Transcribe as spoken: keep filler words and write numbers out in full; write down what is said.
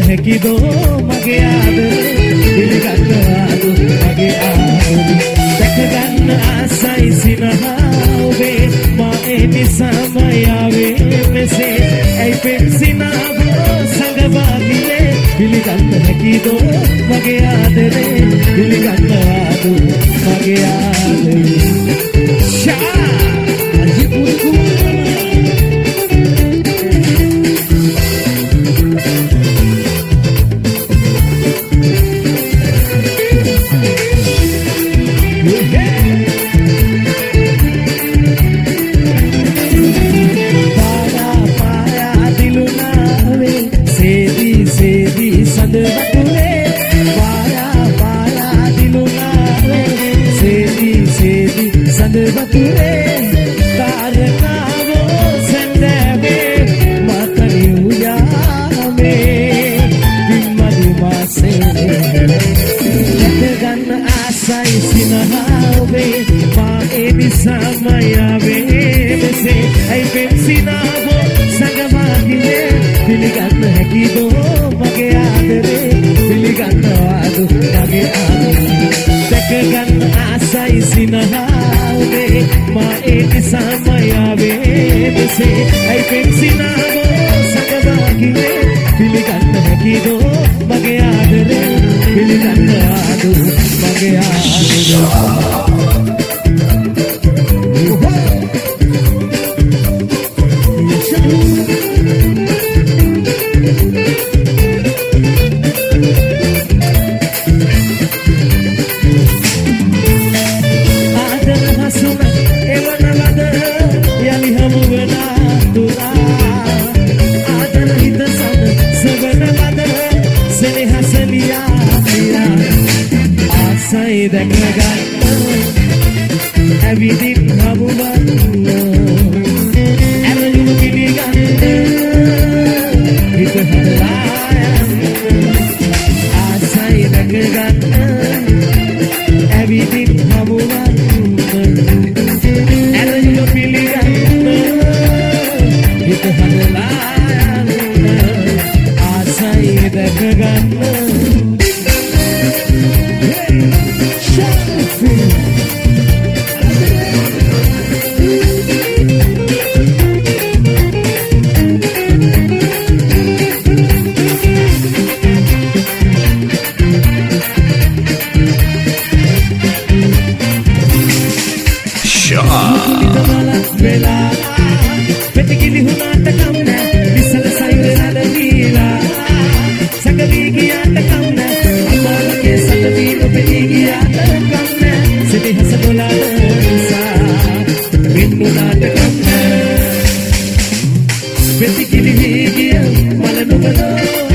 හැකිදෝ මගේ ආදරේ පිළිගන්නවාද මගේ ආදරේ දැක ගන්න ආසයි සිනහා ඔබේ මා ඒ නිසාම යාවේ මෙසේ ඇයි පෙන්සිනාවෝ සංගවාගියේ පිළිගන්න හැකිදෝ මගේ ආදරේ පිළිගන්නවාද මගේ ආදරේ ෂා අජිපුරුකු පිළිගන්න හැකිදෝ මගේ ආදරේ පිළිගන්නවාද මගේ ආදරේ දැක ගන්න ආසයි සිනහාවේ මා ඒ නිසාම යාවේ මෙසේ ඇයි පෙන්සිනාවෝ සගවාගියේ පිළිගන්න හැකිදෝ මගේ ආදරේ පිළිගන්නවාද මගේ ආදරේ දැක ගන්න ඇවිදින් හමුවන්න ඇරයුණු පිළිගන්න හිත හදලා ආසයි දැක ගන්න ඇවිදින් හමුවන්න ඇරයුණු පිළිගන්න හිත හදලා ආසයි දැක ගන්න Betty Gilly, Malanova.